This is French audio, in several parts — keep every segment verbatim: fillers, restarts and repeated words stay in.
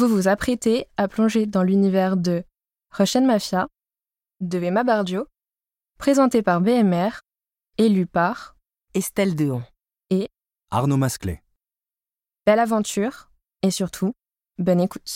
Vous vous apprêtez à plonger dans l'univers de Russian Mafia, de Emma Bardio, présenté par B M R, et lu par Estelle Dehon et Arnaud Masclet. Belle aventure et surtout, bonne écoute.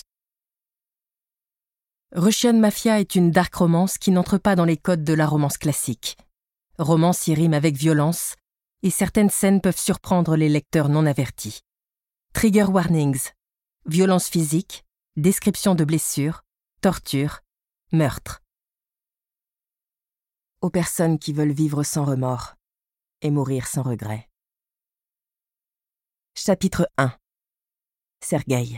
Russian Mafia est une dark romance qui n'entre pas dans les codes de la romance classique. Romance y rime avec violence, et certaines scènes peuvent surprendre les lecteurs non avertis. Trigger warnings, violence physique, description de blessures, torture, meurtre. Aux personnes qui veulent vivre sans remords et mourir sans regret. Chapitre un. Sergueï.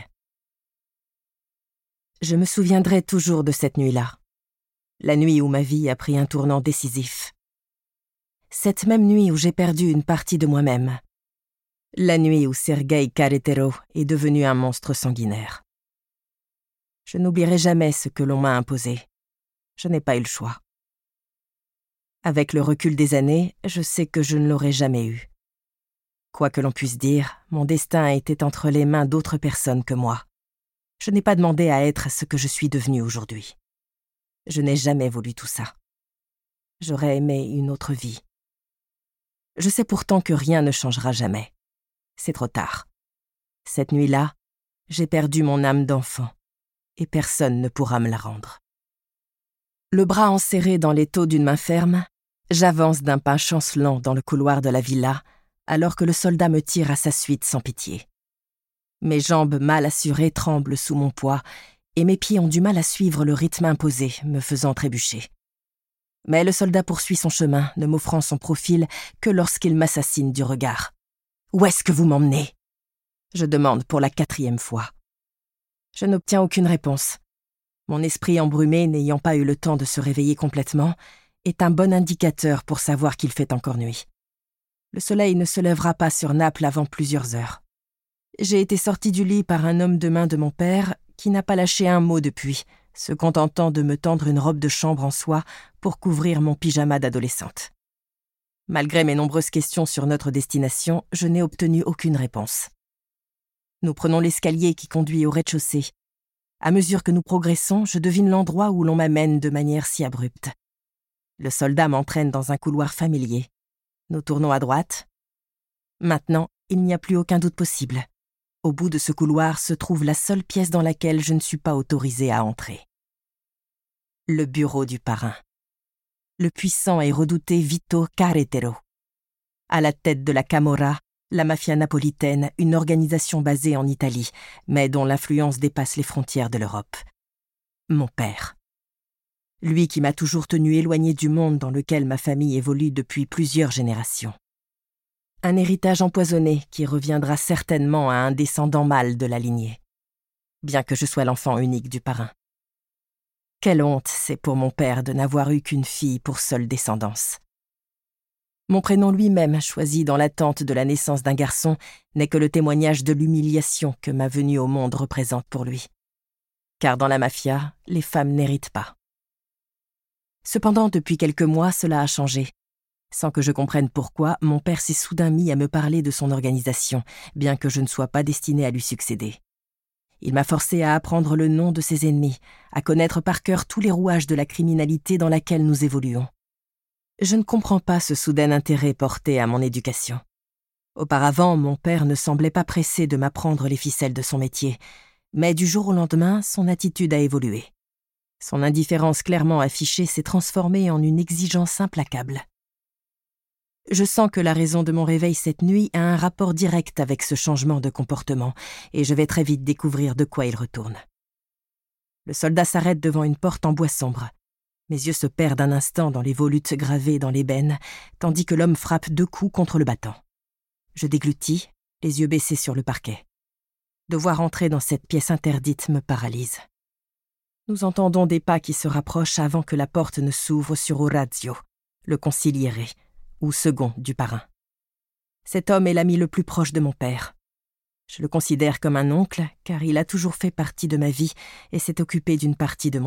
Je me souviendrai toujours de cette nuit-là, la nuit où ma vie a pris un tournant décisif. Cette même nuit où j'ai perdu une partie de moi-même. La nuit où Sergueï Carretero est devenu un monstre sanguinaire. Je n'oublierai jamais ce que l'on m'a imposé. Je n'ai pas eu le choix. Avec le recul des années, je sais que je ne l'aurais jamais eu. Quoi que l'on puisse dire, mon destin était entre les mains d'autres personnes que moi. Je n'ai pas demandé à être ce que je suis devenue aujourd'hui. Je n'ai jamais voulu tout ça. J'aurais aimé une autre vie. Je sais pourtant que rien ne changera jamais. C'est trop tard. Cette nuit-là, j'ai perdu mon âme d'enfant, et personne ne pourra me la rendre. Le bras enserré dans l'étau d'une main ferme, j'avance d'un pas chancelant dans le couloir de la villa, alors que le soldat me tire à sa suite sans pitié. Mes jambes mal assurées tremblent sous mon poids, et mes pieds ont du mal à suivre le rythme imposé, me faisant trébucher. Mais le soldat poursuit son chemin, ne m'offrant son profil que lorsqu'il m'assassine du regard. « Où est-ce que vous m'emmenez ?» Je demande pour la quatrième fois. Je n'obtiens aucune réponse. Mon esprit embrumé, n'ayant pas eu le temps de se réveiller complètement, est un bon indicateur pour savoir qu'il fait encore nuit. Le soleil ne se lèvera pas sur Naples avant plusieurs heures. J'ai été sortie du lit par un homme de main de mon père qui n'a pas lâché un mot depuis, se contentant de me tendre une robe de chambre en soie pour couvrir mon pyjama d'adolescente. Malgré mes nombreuses questions sur notre destination, je n'ai obtenu aucune réponse. Nous prenons l'escalier qui conduit au rez-de-chaussée. À mesure que nous progressons, je devine l'endroit où l'on m'amène de manière si abrupte. Le soldat m'entraîne dans un couloir familier. Nous tournons à droite. Maintenant, il n'y a plus aucun doute possible. Au bout de ce couloir se trouve la seule pièce dans laquelle je ne suis pas autorisée à entrer. Le bureau du parrain. Le puissant et redouté Vito Carretero. À la tête de la Camorra, la mafia napolitaine, une organisation basée en Italie, mais dont l'influence dépasse les frontières de l'Europe. Mon père. Lui qui m'a toujours tenu éloigné du monde dans lequel ma famille évolue depuis plusieurs générations. Un héritage empoisonné qui reviendra certainement à un descendant mâle de la lignée, bien que je sois l'enfant unique du parrain. Quelle honte c'est pour mon père de n'avoir eu qu'une fille pour seule descendance. Mon prénom lui-même, choisi dans l'attente de la naissance d'un garçon, n'est que le témoignage de l'humiliation que ma venue au monde représente pour lui. Car dans la mafia, les femmes n'héritent pas. Cependant, depuis quelques mois, cela a changé. Sans que je comprenne pourquoi, mon père s'est soudain mis à me parler de son organisation, bien que je ne sois pas destinée à lui succéder. Il m'a forcé à apprendre le nom de ses ennemis, à connaître par cœur tous les rouages de la criminalité dans laquelle nous évoluons. Je ne comprends pas ce soudain intérêt porté à mon éducation. Auparavant, mon père ne semblait pas pressé de m'apprendre les ficelles de son métier, mais du jour au lendemain, son attitude a évolué. Son indifférence clairement affichée s'est transformée en une exigence implacable. Je sens que la raison de mon réveil cette nuit a un rapport direct avec ce changement de comportement, et je vais très vite découvrir de quoi il retourne. Le soldat s'arrête devant une porte en bois sombre. Mes yeux se perdent un instant dans les volutes gravées dans l'ébène, tandis que l'homme frappe deux coups contre le battant. Je déglutis, les yeux baissés sur le parquet. Devoir entrer dans cette pièce interdite me paralyse. Nous entendons des pas qui se rapprochent avant que la porte ne s'ouvre sur Orazio, le consigliere, ou second du parrain. Cet homme est l'ami le plus proche de mon père. Je le considère comme un oncle, car il a toujours fait partie de ma vie et s'est occupé d'une partie de mon